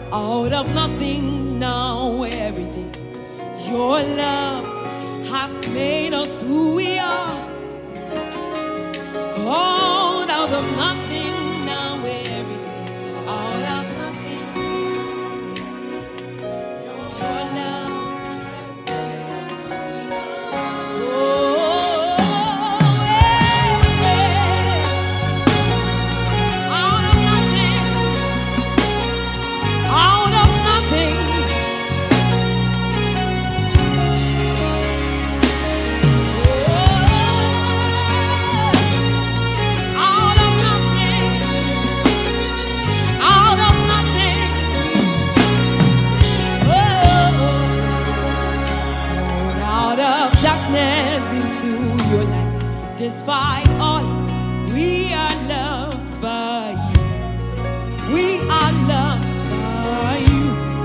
Out of nothing, now everything. Your love has made us who we are. Called out of nothing, now everything. Out of nothing. Your love. Oh, yeah. Out of nothing. Out of nothing. Out of nothing. Out of nothing. Out of darkness into your light. Despite all, we are loved by you. We are loved by you.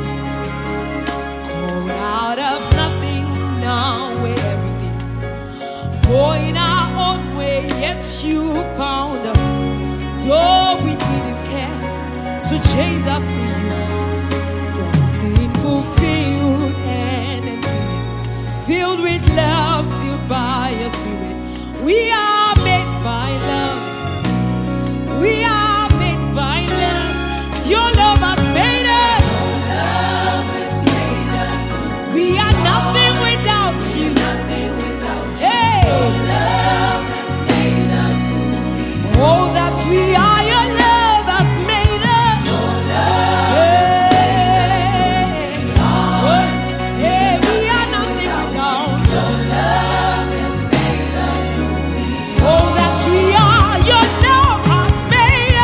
Called out of nothing, now we're everything. Going our own way, yet you found us. Though we didn't care to chase after you. From sin fulfilled and emptiness, filled with love, sealed by your spirit. We are made by love. We are made by love. Your love has made us. We are nothing without you. Hey. Oh, that we are. Your love has made us. Hey. Hey, we are nothing without you. Oh, that we are. Your love has made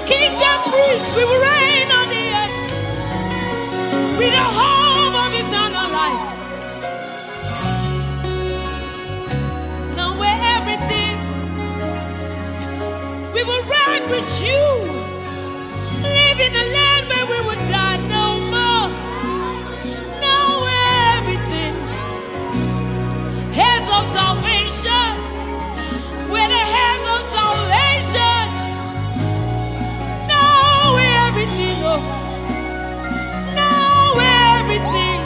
Kings and priests, we will reign on the earth with a home of eternal life. Now we're everything. We will reign with you. Live in a land where we will die no more. Now we're everything. Heirs of salvation. We're the heirs of salvation. Now we're everything. Oh. Now we're everything.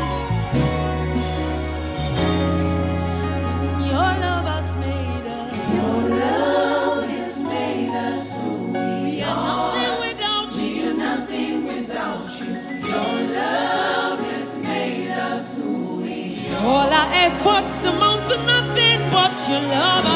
Sing, your love has made us. Your love has made us who we are. We are nothing without you. Your love has made us who we are. All our efforts amount to nothing but your love.